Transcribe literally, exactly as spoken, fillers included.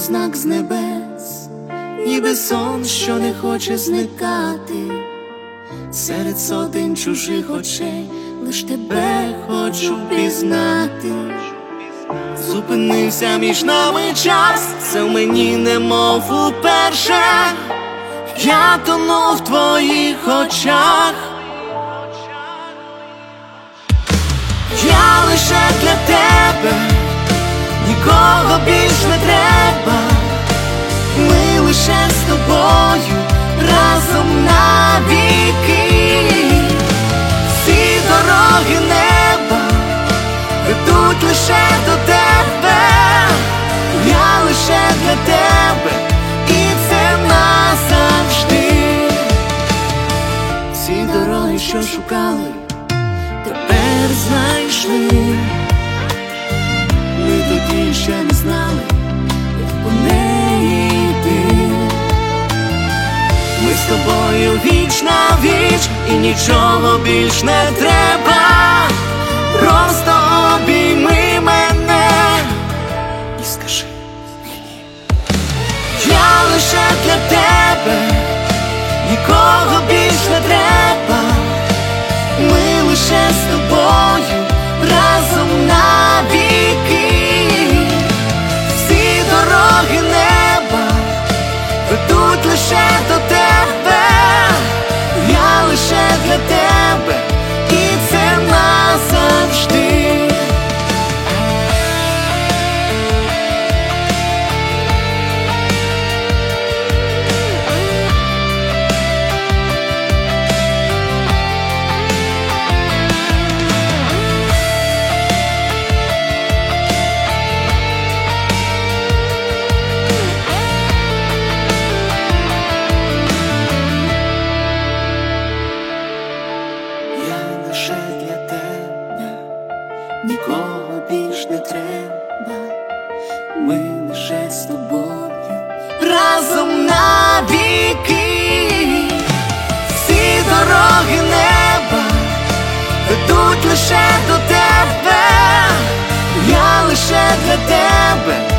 знак з небес, ніби сон, що не хоче зникати. Серед сотень чужих очей лиш тебе хочу пізнати. Зупинився між нами час, це в мені немов уперше. Я тону в твоїх очах. Я лише для тебе, нікого більш не треба. Ми лише з тобою разом навіки. Всі дороги неба ведуть лише до тебе. Я лише для тебе, і це назавжди. Всі дороги, що шукали, тепер знайшли. Ми тоді ще не знали, як по неї йти. Ми з тобою віч на віч, і нічого більш не треба. Просто обійми мене і скажи мені: я лише для тебе, нікого більш не треба. Ми лише з тобою разом навіки. Всі дороги неба ведуть лише до тебе. Я лише для тебе, і це назавжди. Лише для тебе, нікого більш не треба. Ми лише з тобою разом навіки. Всі дороги неба ведуть лише до тебе. Я лише для тебе.